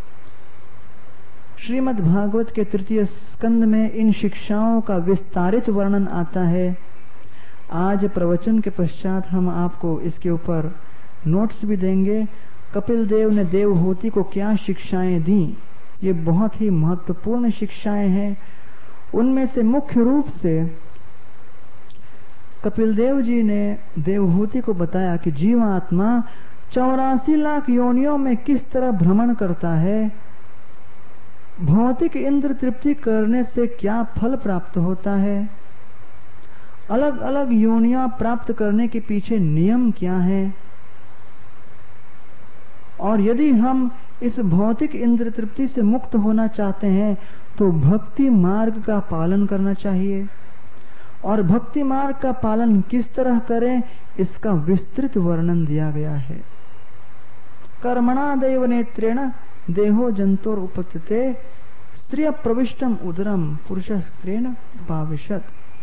A: श्रीमद् भागवत के 3 स्कंद में इन शिक्षाओं का विस्तारित वर्णन आता है। आज प्रवचन के पश्चात हम आपको इसके ऊपर नोट्स भी देंगे। कपिल देव ने देवहूति को क्या शिक्षाएं दी, ये बहुत ही महत्वपूर्ण शिक्षाएं हैं। उनमें से मुख्य रूप से कपिल देव जी ने देवहूति को बताया कि जीवात्मा 84 लाख योनियों में किस तरह भ्रमण करता है, भौतिक इंद्र तृप्ति करने से क्या फल प्राप्त होता है, अलग अलग योनियां प्राप्त करने के पीछे नियम क्या है, और यदि हम इस भौतिक इंद्र तृप्ति से मुक्त होना चाहते हैं तो भक्ति मार्ग का पालन करना चाहिए। और भक्ति मार्ग का पालन किस तरह करें, इसका विस्तृत वर्णन दिया गया है। कर्मणा दैव नेत्रेण देहो जंतुर उपतते स्त्रिय प्रविष्टम उदरम पुरुष स्त्रेण पाविशत।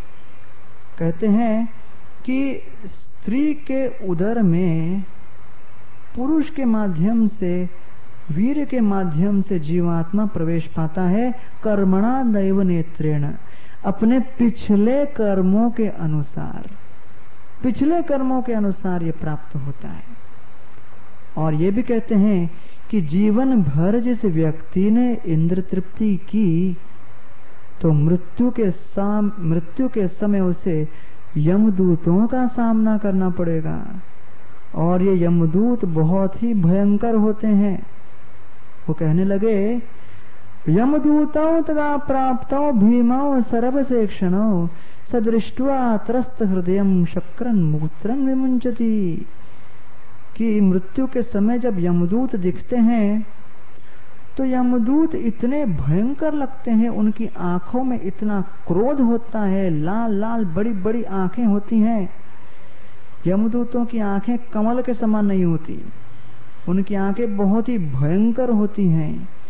A: कहते हैं कि स्त्री के उदर में पुरुष के माध्यम से, वीर के माध्यम से जीवात्मा प्रवेश पाता है। कर्मणा दैव नेत्रेण, अपने पिछले कर्मों के अनुसार, पिछले कर्मों के अनुसार ये प्राप्त होता है। और ये भी कहते हैं कि जीवन भर जिस व्यक्ति ने इंद्र तृप्ति की तो मृत्यु के समय उसे यमदूतों का सामना करना पड़ेगा, और ये यमदूत बहुत ही भयंकर होते हैं। वो कहने लगे, यमदूतौ तदा प्राप्तौ भीमौ सर्वसेक्षणौ सदृष्ट्वा त्रस्त हृदयं शक्रन मूत्रन विमुंचति। कि मृत्यु के समय जब यमदूत दिखते हैं तो यमदूत इतने भयंकर लगते हैं, उनकी आंखों में इतना क्रोध होता है, लाल लाल बड़ी बड़ी आंखें होती हैं। यमदूतों की आंखें कमल के समान नहीं होती, उनकी आंखें बहुत ही भयंकर होती हैं।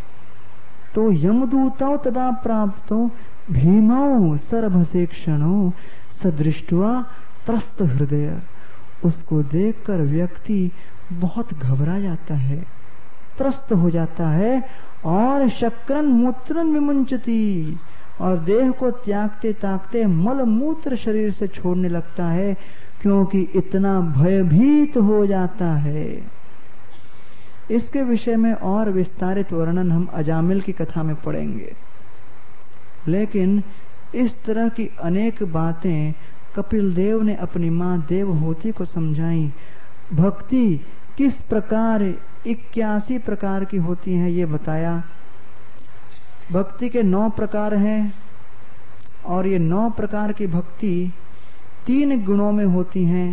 A: तो यमदूतौ तदा प्राप्तो भीमौ सर्वसेक्षणौ सदृष्ट्वा त्रस्त हृदय। उसको देखकर व्यक्ति बहुत घबरा जाता है, त्रस्त हो जाता है, और शक्रन मूत्रन विमुंचति, और देह को त्यागते त्यागते मल मूत्र शरीर से छोड़ने लगता है, क्योंकि इतना भयभीत हो जाता है। इसके विषय में और विस्तारित वर्णन हम अजामिल की कथा में पढ़ेंगे। लेकिन इस तरह की अनेक बातें कपिल देव ने अपनी मां देवहूति को समझाई। भक्ति किस प्रकार 81 प्रकार की होती है ये बताया। भक्ति के 9 प्रकार हैं, और ये 9 प्रकार की भक्ति 3 गुणों में होती हैं,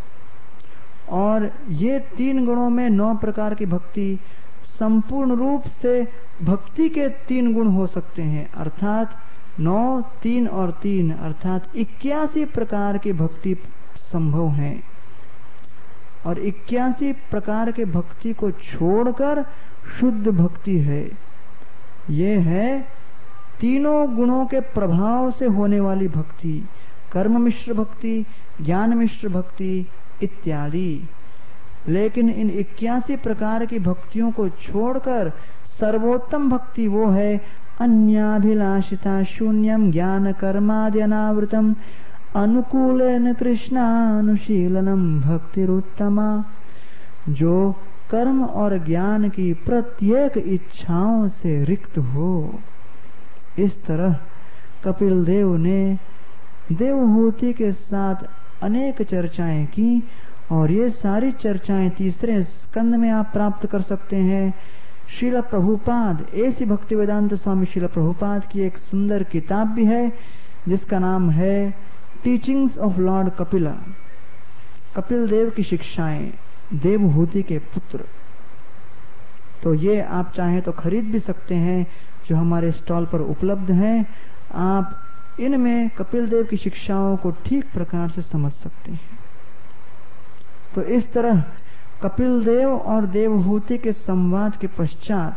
A: और ये 3 गुणों में 9 प्रकार की भक्ति संपूर्ण रूप से भक्ति के 3 गुण हो सकते हैं, अर्थात 9, 3 और 3 अर्थात 81 प्रकार की भक्ति संभव है। और 81 प्रकार के भक्ति को छोड़कर शुद्ध भक्ति है। ये है तीनों गुणों के प्रभाव से होने वाली भक्ति, कर्म मिश्र भक्ति, ज्ञान मिश्र भक्ति इत्यादि। लेकिन इन 81 प्रकार की भक्तियों को छोड़कर सर्वोत्तम भक्ति वो है अन्याभिलाषिता शून्यम ज्ञान कर्मादि अनावृतम अनुकूलेन कृष्णानुशीलनम भक्तिरुत्तमा, जो कर्म और ज्ञान की प्रत्येक इच्छाओं से रिक्त हो। इस तरह कपिल देव ने देवहूति के साथ अनेक चर्चाएं की और ये सारी चर्चाएं तीसरे स्कंद में आप प्राप्त कर सकते हैं। श्रील प्रभुपाद ऐसी भक्ति वेदांत स्वामी श्रील प्रभुपाद की एक सुंदर किताब भी है जिसका नाम है teachings of Lord Kapila, Kapil Dev की शिक्षाएं, देवहूति के पुत्र। तो ये आप चाहें तो खरीद भी सकते हैं, जो हमारे स्टॉल पर उपलब्ध हैं। आप इनमें कपिल देव की शिक्षाओं को ठीक प्रकार से समझ सकते हैं। तो इस तरह कपिल देव और देवहूति के संवाद के पश्चात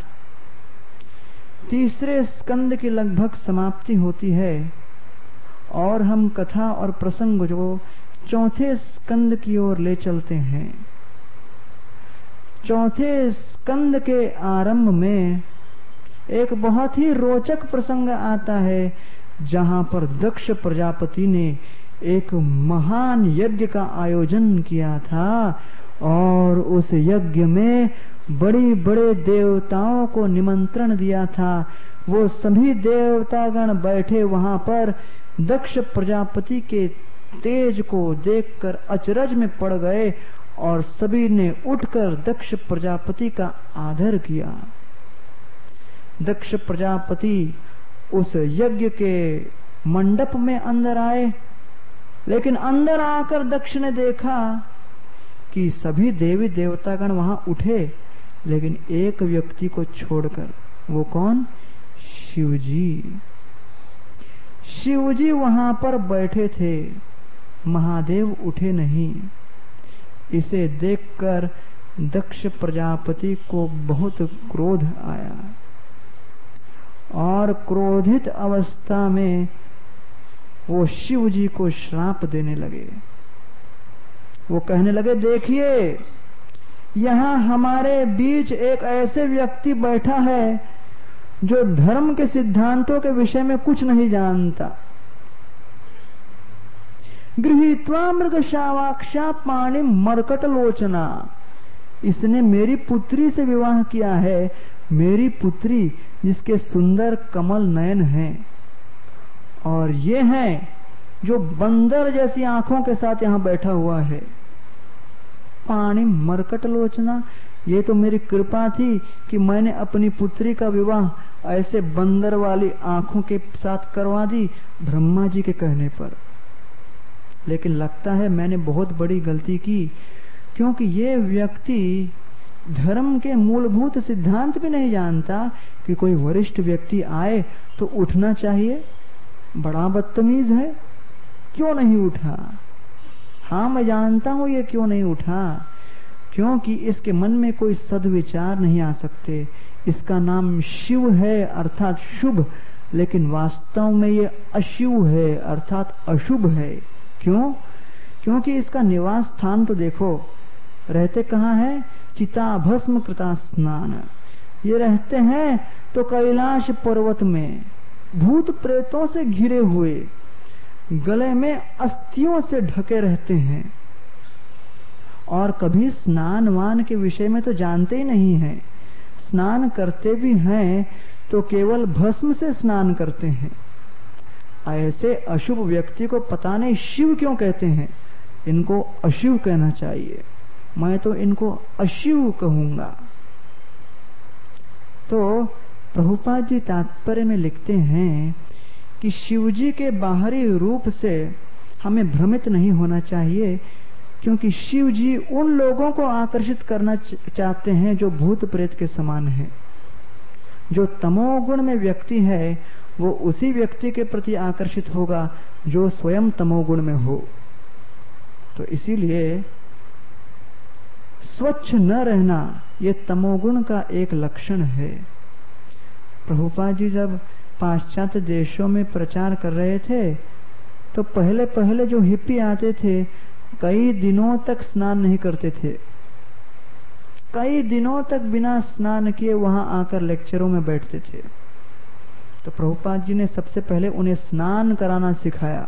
A: तीसरे स्कंद की लगभग समाप्ति होती है और हम कथा और प्रसंग जो चौथे स्कंद की ओर ले चलते हैं। चौथे स्कंद के आरंभ में एक बहुत ही रोचक प्रसंग आता है, जहां पर दक्ष प्रजापति ने एक महान यज्ञ का आयोजन किया था और उस यज्ञ में बड़ी बड़े देवताओं को निमंत्रण दिया था। वो सभी देवतागण बैठे वहां पर दक्ष प्रजापति के तेज को देखकर अचरज में पड़ गए और सभी ने उठकर दक्ष प्रजापति का आदर किया। दक्ष प्रजापति उस यज्ञ के मंडप में अंदर आए, लेकिन अंदर आकर दक्ष ने देखा कि सभी देवी देवतागण वहां उठे, लेकिन एक व्यक्ति को छोड़कर। वो कौन? शिवजी। शिवजी वहां पर बैठे थे, महादेव उठे नहीं। इसे देखकर दक्ष प्रजापति को बहुत क्रोध आया और क्रोधित अवस्था में वो शिव जी को श्राप देने लगे। वो कहने लगे, देखिए यहाँ हमारे बीच एक ऐसे व्यक्ति बैठा है जो धर्म के सिद्धांतों के विषय में कुछ नहीं जानता। गृहीत्वा मृगशावाक्षा पाणि मरकट लोचना, इसने मेरी पुत्री से विवाह किया है। मेरी पुत्री जिसके सुंदर कमल नयन हैं, और ये है जो बंदर जैसी आंखों के साथ यहाँ बैठा हुआ है। पाणी मरकट लोचना, ये तो मेरी कृपा थी कि मैंने अपनी पुत्री का विवाह ऐसे बंदर वाली आंखों के साथ करवा दी ब्रह्मा जी के कहने पर। लेकिन लगता है मैंने बहुत बड़ी गलती की, क्योंकि ये व्यक्ति धर्म के मूलभूत सिद्धांत भी नहीं जानता कि कोई वरिष्ठ व्यक्ति आए तो उठना चाहिए। बड़ा बदतमीज है, क्यों नहीं उठा? हाँ, मैं जानता हूं ये क्यों नहीं उठा, क्योंकि इसके मन में कोई सद्विचार नहीं आ सकते। इसका नाम शिव है अर्थात शुभ, लेकिन वास्तव में ये अशिव है अर्थात अशुभ है। क्यों? क्योंकि इसका निवास स्थान तो देखो, रहते कहाँ है? चिता भस्म कृता स्नान। ये रहते हैं तो कैलाश पर्वत में, भूत प्रेतों से घिरे हुए, गले में अस्थियों से ढके रहते हैं और कभी स्नान वान के विषय में तो जानते ही नहीं हैं। स्नान करते भी हैं तो केवल भस्म से स्नान करते हैं। ऐसे अशुभ व्यक्ति को पता नहीं शिव क्यों कहते हैं, इनको अशिव कहना चाहिए। मैं तो इनको अशिव कहूंगा। तो प्रभुपाद जी तात्पर्य में लिखते हैं कि शिवजी के बाहरी रूप से हमें भ्रमित नहीं होना चाहिए, क्योंकि शिवजी उन लोगों को आकर्षित करना चाहते हैं जो भूत प्रेत के समान हैं। जो तमोगुण में व्यक्ति है वो उसी व्यक्ति के प्रति आकर्षित होगा जो स्वयं तमोगुण में हो। तो इसीलिए स्वच्छ न रहना ये तमोगुण का एक लक्षण है। प्रभुपाद जी जब पाश्चात्य देशों में प्रचार कर रहे थे तो पहले पहले जो हिप्पी आते थे कई दिनों तक स्नान नहीं करते थे, कई दिनों तक बिना स्नान किए वहां आकर लेक्चरों में बैठते थे। तो प्रभुपाद जी ने सबसे पहले उन्हें स्नान कराना सिखाया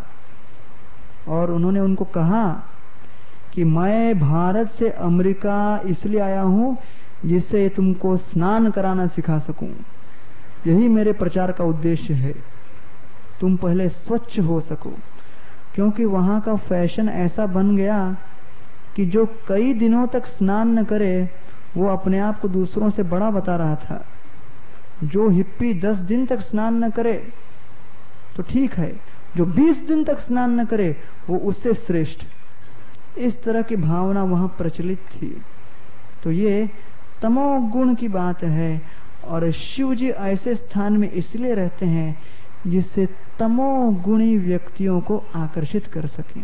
A: और उन्होंने उनको कहा कि मैं भारत से अमेरिका इसलिए आया हूं जिससे तुमको स्नान कराना सिखा सकूं, यही मेरे प्रचार का उद्देश्य है। तुम पहले स्वच्छ हो सको, क्योंकि वहां का फैशन ऐसा बन गया कि जो कई दिनों तक स्नान न करे वो अपने आप को दूसरों से बड़ा बता रहा था। जो हिप्पी 10 दिन तक स्नान न करे तो ठीक है, जो 20 दिन तक स्नान न करे वो उससे श्रेष्ठ। इस तरह की भावना वहां प्रचलित थी। तो ये तमोगुण की बात है और शिव जी ऐसे स्थान में इसलिए रहते हैं जिससे तमोगुणी व्यक्तियों को आकर्षित कर सकें।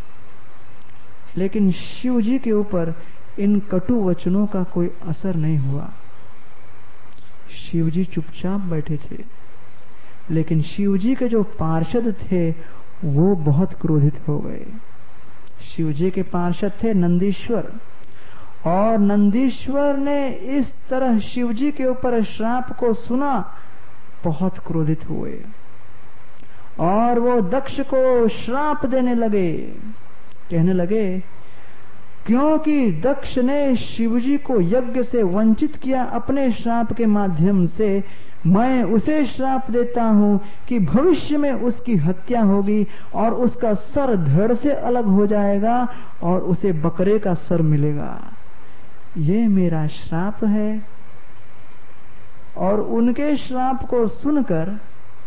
A: लेकिन शिव जी के ऊपर इन कटु वचनों का कोई असर नहीं हुआ। शिव जी चुपचाप बैठे थे, लेकिन शिव जी के जो पार्षद थे वो बहुत क्रोधित हो गए। शिव जी के पार्षद थे नंदीश्वर, और नंदीश्वर ने इस तरह शिव जी के ऊपर श्राप को सुना, बहुत क्रोधित हुए और वो दक्ष को श्राप देने लगे। कहने लगे क्योंकि दक्ष ने शिवजी को यज्ञ से वंचित किया अपने श्राप के माध्यम से, मैं उसे श्राप देता हूं कि भविष्य में उसकी हत्या होगी और उसका सर धड़ से अलग हो जाएगा और उसे बकरे का सर मिलेगा। ये मेरा श्राप है। और उनके श्राप को सुनकर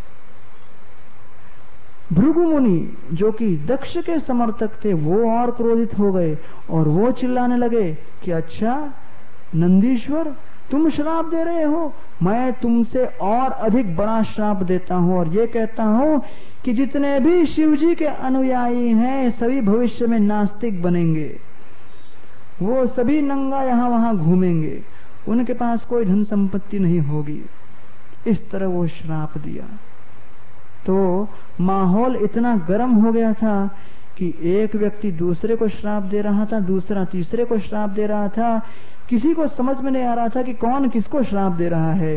A: भृगु मुनि जो कि दक्ष के समर्थक थे वो और क्रोधित हो गए और वो चिल्लाने लगे कि अच्छा नंदीश्वर तुम श्राप दे रहे हो, मैं तुमसे और अधिक बड़ा श्राप देता हूं और ये कहता हूं कि जितने भी शिव जी के अनुयायी हैं सभी भविष्य में नास्तिक बनेंगे, वो सभी नंगा यहां वहां घूमेंगे, उनके पास कोई धन संपत्ति नहीं होगी। इस तरह वो श्राप दिया। तो माहौल इतना गर्म हो गया था कि एक व्यक्ति दूसरे को श्राप दे रहा था, दूसरा तीसरे को श्राप दे रहा था। किसी को समझ में नहीं आ रहा था कि कौन किसको श्राप दे रहा है।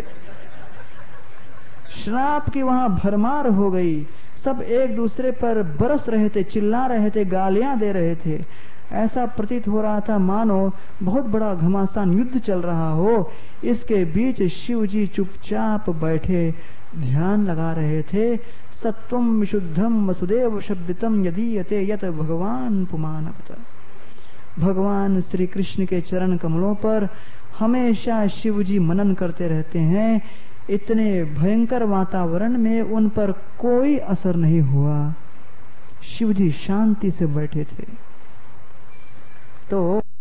A: श्राप की वहां भरमार हो गई। सब एक दूसरे पर बरस रहे थे, चिल्ला रहे थे, गालियां दे रहे थे। ऐसा प्रतीत हो रहा था मानो बहुत बड़ा घमासान युद्ध चल रहा हो। इसके बीच शिव जी चुपचाप बैठे ध्यान लगा रहे थे। सत्वम विशुद्धम वसुदेव शब्दितम यदीयते यत भगवान पुमानवत। भगवान श्री कृष्ण के चरण कमलों पर हमेशा शिव जी मनन करते रहते हैं। इतने भयंकर वातावरण में उन पर कोई असर नहीं हुआ। शिव जी शांति से बैठे थे। तो